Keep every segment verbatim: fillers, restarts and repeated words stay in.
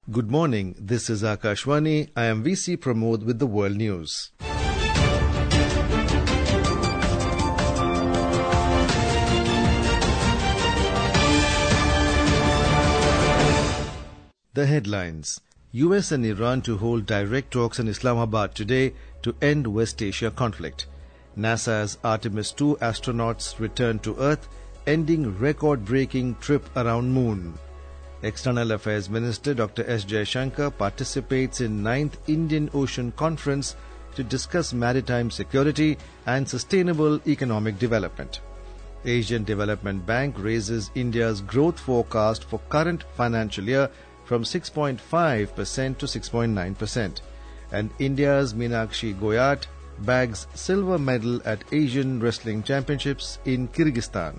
Good morning, this is Akashwani. I am V C Pramod with the World News. The headlines. U S and Iran to hold direct talks in Islamabad today to end West Asia conflict. NASA's Artemis two astronauts return to Earth, ending record-breaking trip around Moon. External Affairs Minister Doctor S. Jaishankar participates in ninth Indian Ocean Conference to discuss maritime security and sustainable economic development. Asian Development Bank raises India's growth forecast for current financial year from six point five percent to six point nine percent. And India's Meenakshi Goyat bags silver medal at Asian Wrestling Championships in Kyrgyzstan.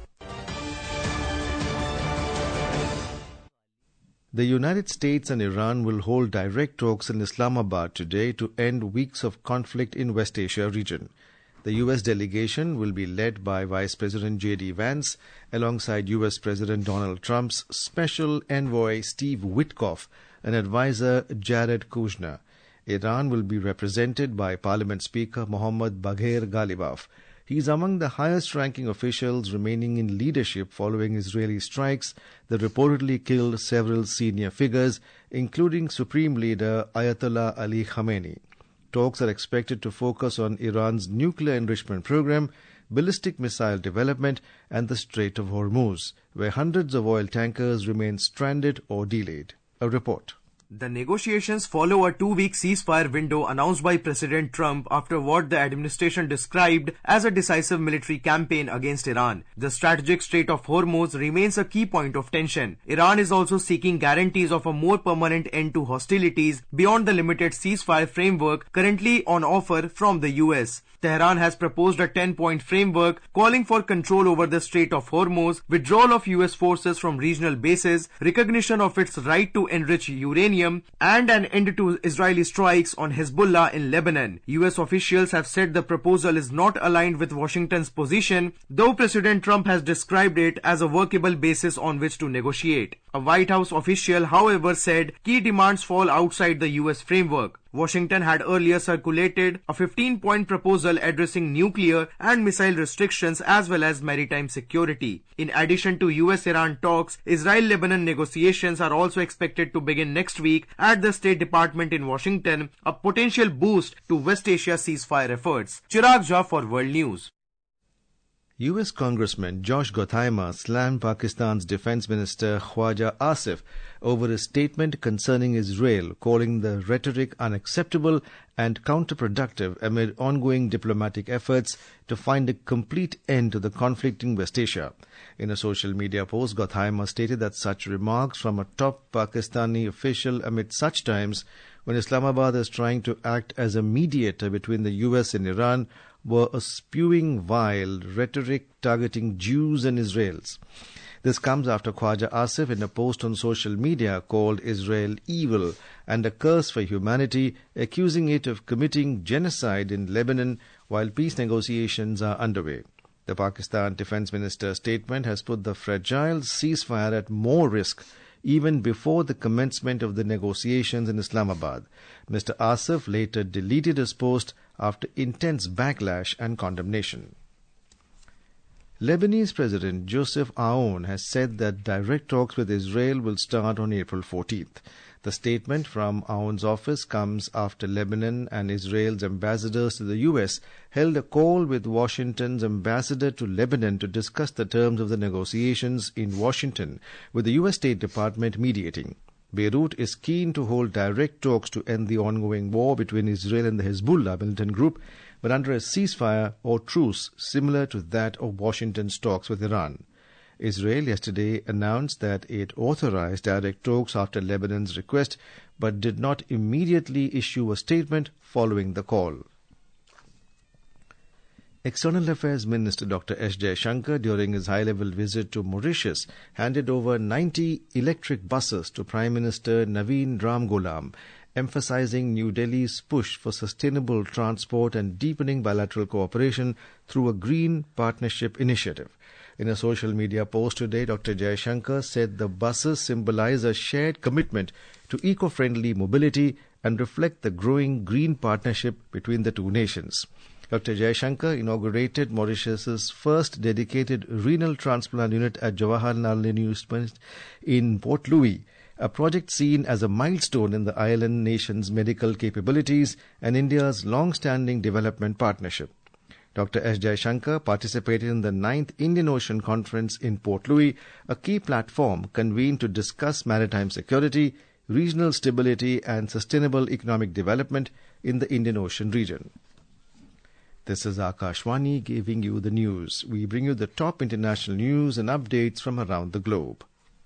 The United States and Iran will hold direct talks in Islamabad today to end weeks of conflict in West Asia region. The U S delegation will be led by Vice President J D Vance alongside U S President Donald Trump's Special Envoy Steve Witkoff and advisor Jared Kushner. Iran will be represented by Parliament Speaker Mohammad Bagher Ghalibaf. He is among the highest-ranking officials remaining in leadership following Israeli strikes that reportedly killed several senior figures, including Supreme Leader Ayatollah Ali Khamenei. Talks are expected to focus on Iran's nuclear enrichment program, ballistic missile development, and the Strait of Hormuz, where hundreds of oil tankers remain stranded or delayed. A report. The negotiations follow a two-week ceasefire window announced by President Trump after what the administration described as a decisive military campaign against Iran. The strategic Strait of Hormuz remains a key point of tension. Iran is also seeking guarantees of a more permanent end to hostilities beyond the limited ceasefire framework currently on offer from the U S. Tehran has proposed a ten-point framework calling for control over the Strait of Hormuz, withdrawal of U S forces from regional bases, recognition of its right to enrich uranium, and an end to Israeli strikes on Hezbollah in Lebanon. U S officials have said the proposal is not aligned with Washington's position, though President Trump has described it as a workable basis on which to negotiate. A White House official, however, said key demands fall outside the U S framework. Washington had earlier circulated a fifteen-point proposal addressing nuclear and missile restrictions as well as maritime security. In addition to U S Iran talks, Israel-Lebanon negotiations are also expected to begin next week at the State Department in Washington, a potential boost to West Asia ceasefire efforts. Chirag Jha for World News. U S Congressman Josh Gottheimer slammed Pakistan's Defense Minister Khwaja Asif over a statement concerning Israel, calling the rhetoric unacceptable and counterproductive amid ongoing diplomatic efforts to find a complete end to the conflict in West Asia. In a social media post, Gottheimer stated that such remarks from a top Pakistani official amid such times when Islamabad is trying to act as a mediator between the U S and Iran were a spewing vile rhetoric targeting Jews and Israelis. This comes after Khwaja Asif, in a post on social media, called Israel evil and a curse for humanity, accusing it of committing genocide in Lebanon while peace negotiations are underway. The Pakistan Defense Minister's statement has put the fragile ceasefire at more risk even before the commencement of the negotiations in Islamabad. Mister Asif later deleted his post after intense backlash and condemnation. Lebanese President Joseph Aoun has said that direct talks with Israel will start on April fourteenth. The statement from Aoun's office comes after Lebanon and Israel's ambassadors to the U S held a call with Washington's ambassador to Lebanon to discuss the terms of the negotiations in Washington, with the U S State Department mediating. Beirut is keen to hold direct talks to end the ongoing war between Israel and the Hezbollah militant group, but under a ceasefire or truce similar to that of Washington's talks with Iran. Israel yesterday announced that it authorized direct talks after Lebanon's request, but did not immediately issue a statement following the call. External Affairs Minister Doctor S. Jaishankar, during his high-level visit to Mauritius, handed over ninety electric buses to Prime Minister Naveen Ramgoolam, emphasizing New Delhi's push for sustainable transport and deepening bilateral cooperation through a Green Partnership Initiative. In a social media post today, Doctor Jaishankar said the buses symbolize a shared commitment to eco-friendly mobility and reflect the growing green partnership between the two nations. Doctor Jaishankar inaugurated Mauritius's first dedicated renal transplant unit at Jawaharlal Nehru University in Port Louis, a project seen as a milestone in the island nation's medical capabilities and India's long-standing development partnership. Doctor S. Jaishankar participated in the ninth Indian Ocean Conference in Port Louis, a key platform convened to discuss maritime security, regional stability and sustainable economic development in the Indian Ocean region. This is Akashwani giving you the news. We bring you the top international news and updates from around the globe.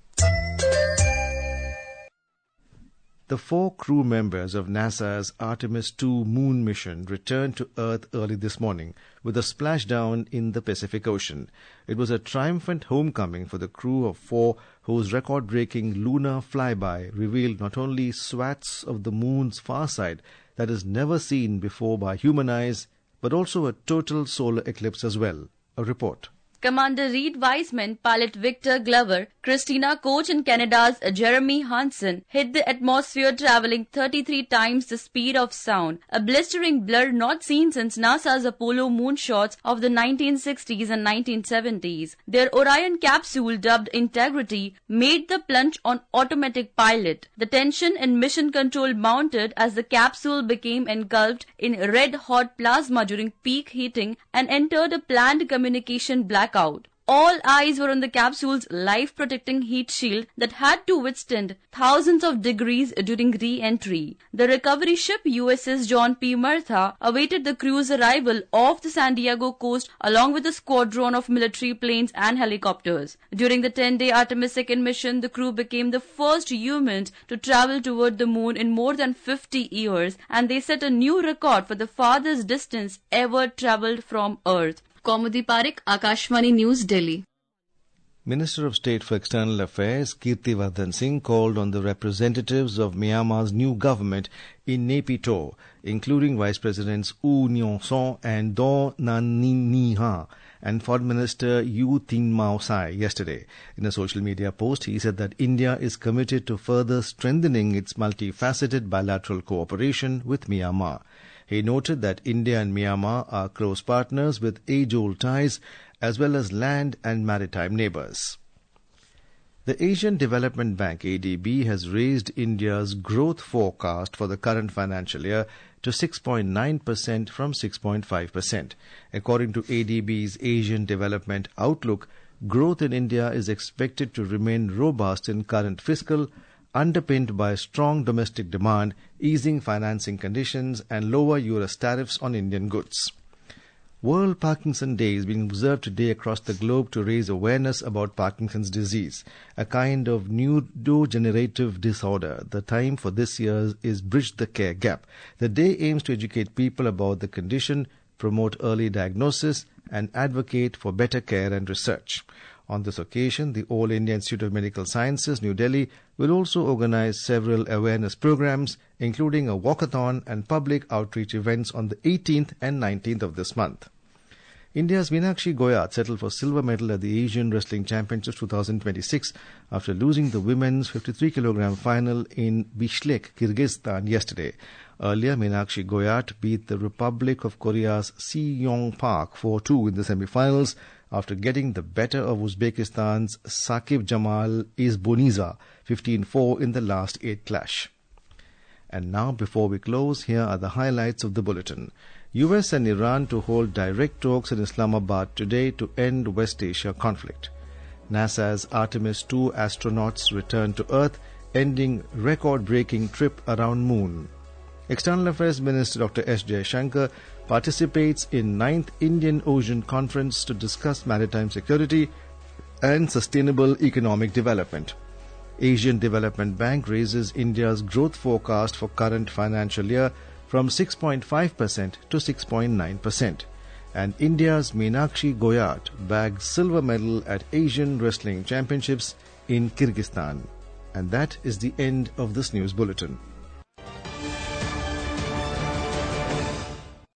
The four crew members of NASA's Artemis two moon mission returned to Earth early this morning with a splashdown in the Pacific Ocean. It was a triumphant homecoming for the crew of four whose record-breaking lunar flyby revealed not only swaths of the moon's far side that is never seen before by human eyes, but also a total solar eclipse as well. A report. Commander Reed Wiseman, pilot Victor Glover, Christina Koch and Canada's Jeremy Hansen hit the atmosphere traveling thirty-three times the speed of sound, a blistering blur not seen since NASA's Apollo moonshots of the nineteen sixties and nineteen seventies. Their Orion capsule, dubbed Integrity, made the plunge on automatic pilot. The tension in mission control mounted as the capsule became engulfed in red-hot plasma during peak heating and entered a planned communication blackout. All eyes were on the capsule's life-protecting heat shield that had to withstand thousands of degrees during re-entry. The recovery ship U S S John P. Murtha awaited the crew's arrival off the San Diego coast along with a squadron of military planes and helicopters. During the ten-day Artemis second mission, the crew became the first humans to travel toward the moon in more than fifty years, and they set a new record for the farthest distance ever traveled from Earth. Kaumudi Parekh, Akashvani News, Delhi. Minister of State for External Affairs Kirtivardhan Singh called on the representatives of Myanmar's new government in Naypyidaw, including Vice Presidents U Nyon-son and Do Nan-ni-ha and Foreign Minister U Tin Mao Sai yesterday. In a social media post, he said that India is committed to further strengthening its multifaceted bilateral cooperation with Myanmar. He noted that India and Myanmar are close partners with age-old ties as well as land and maritime neighbours. The Asian Development Bank A D B has raised India's growth forecast for the current financial year to six point nine percent from six point five percent. According to A D B's Asian Development Outlook, growth in India is expected to remain robust in current fiscal, underpinned by strong domestic demand, easing financing conditions and lower U S tariffs on Indian goods. World Parkinson Day is being observed today across the globe to raise awareness about Parkinson's disease, a kind of neurodegenerative disorder. The theme for this year is Bridge the Care Gap. The day aims to educate people about the condition, promote early diagnosis, and advocate for better care and research. On this occasion, the All India Institute of Medical Sciences, New Delhi, will also organize several awareness programs, including a walkathon and public outreach events on the eighteenth and nineteenth of this month. India's Meenakshi Goyat settled for silver medal at the Asian Wrestling Championships twenty twenty-six after losing the women's fifty-three kilogram final in Bishkek, Kyrgyzstan yesterday. Earlier, Meenakshi Goyat beat the Republic of Korea's Si-Yong Park four two in the semi-finals after getting the better of Uzbekistan's Saqib Jamal Izboniza fifteen four in the last eight clash. And now, before we close, here are the highlights of the bulletin. U S and Iran to hold direct talks in Islamabad today to end West Asia conflict. NASA's Artemis two astronauts return to Earth, ending record-breaking trip around Moon. External Affairs Minister Doctor S. Jaishankar participates in ninth Indian Ocean Conference to discuss maritime security and sustainable economic development. Asian Development Bank raises India's growth forecast for current financial year from six point five percent to six point nine percent. And India's Meenakshi Goyat bagged silver medal at Asian Wrestling Championships in Kyrgyzstan. And that is the end of this news bulletin.